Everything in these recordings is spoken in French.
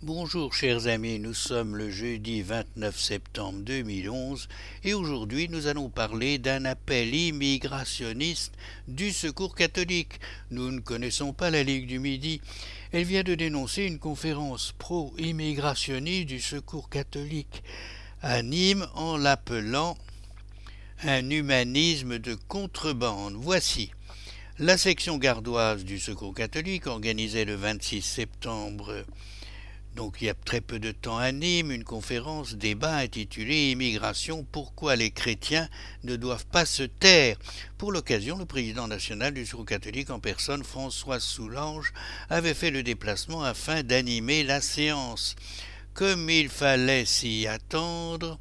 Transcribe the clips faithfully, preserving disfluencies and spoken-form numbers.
Bonjour chers amis, nous sommes le jeudi vingt-neuf septembre deux mille onze et aujourd'hui nous allons parler d'un appel immigrationniste du Secours catholique. Nous ne connaissons pas la Ligue du Midi. Elle vient de dénoncer une conférence pro-immigrationniste du Secours catholique à Nîmes en l'appelant un humanisme de contrebande. Voici. La section gardoise du Secours catholique organisait le vingt-six septembre, donc il y a très peu de temps à Nîmes, une conférence débat intitulée Immigration, pourquoi les chrétiens ne doivent pas se taire. Pour l'occasion, le président national du Secours catholique en personne, François Soulange, avait fait le déplacement afin d'animer la séance. Comme il fallait s'y attendre,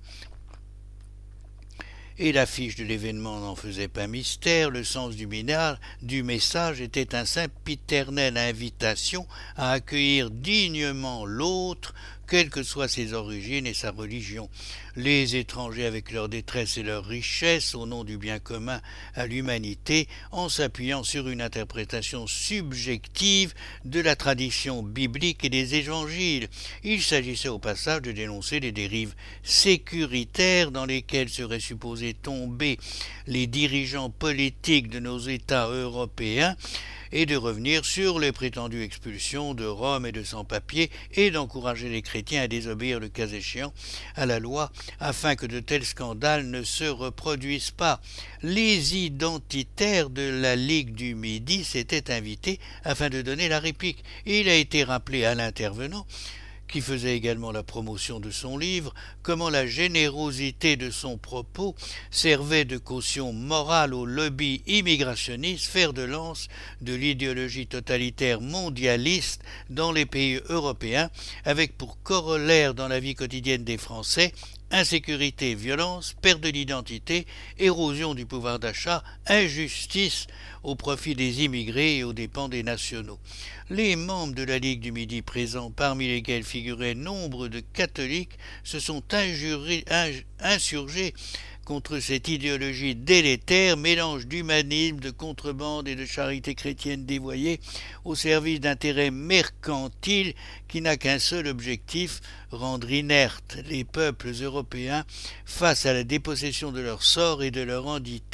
et l'affiche de l'événement n'en faisait pas mystère, le sens du, minard, du message était un sempiternelle invitation à accueillir dignement l'autre, quelles que soient ses origines et sa religion. Les étrangers avec leur détresse et leur richesse, au nom du bien commun à l'humanité, en s'appuyant sur une interprétation subjective de la tradition biblique et des évangiles. Il s'agissait au passage de dénoncer les dérives sécuritaires dans lesquelles seraient supposés tomber les dirigeants politiques de nos États européens, et de revenir sur les prétendues expulsions de Roms et de sans-papiers et d'encourager les chrétiens à désobéir le cas échéant à la loi afin que de tels scandales ne se reproduisent pas. Les identitaires de la Ligue du Midi s'étaient invités afin de donner la réplique. Il a été rappelé à l'intervenant, qui faisait également la promotion de son livre, comment la générosité de son propos servait de caution morale au lobby immigrationniste, fer de lance de l'idéologie totalitaire mondialiste dans les pays européens, avec pour corollaire dans la vie quotidienne des Français insécurité, violence, perte de l'identité, érosion du pouvoir d'achat, injustice au profit des immigrés et aux dépens des nationaux. Les membres de la Ligue du Midi présents, parmi lesquels figuraient nombre de catholiques, se sont injurés, insurgés contre cette idéologie délétère, mélange d'humanisme, de contrebande et de charité chrétienne dévoyée au service d'intérêts mercantiles qui n'a qu'un seul objectif, rendre inertes les peuples européens face à la dépossession de leur sort et de leur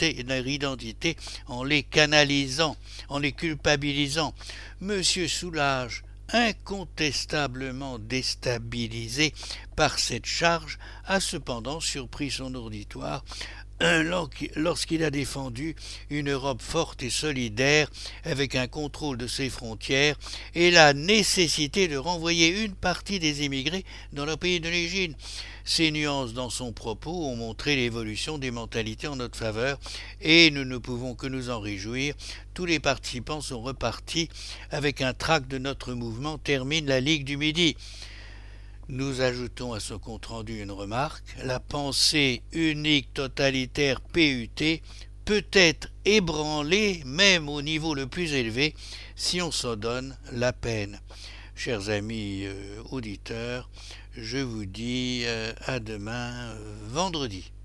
identité en les canalisant, en les culpabilisant. Monsieur Soulage, incontestablement déstabilisé par cette charge, a cependant surpris son auditoire lorsqu'il a défendu une Europe forte et solidaire avec un contrôle de ses frontières et la nécessité de renvoyer une partie des immigrés dans leur pays d'origine. Ces nuances dans son propos ont montré l'évolution des mentalités en notre faveur et nous ne pouvons que nous en réjouir. Tous les participants sont repartis avec un tract de notre mouvement, termine la Ligue du Midi. Nous ajoutons à ce compte-rendu une remarque. La pensée unique totalitaire P U T peut être ébranlée, même au niveau le plus élevé, si on s'en donne la peine. Chers amis euh, auditeurs, je vous dis euh, à demain euh, vendredi.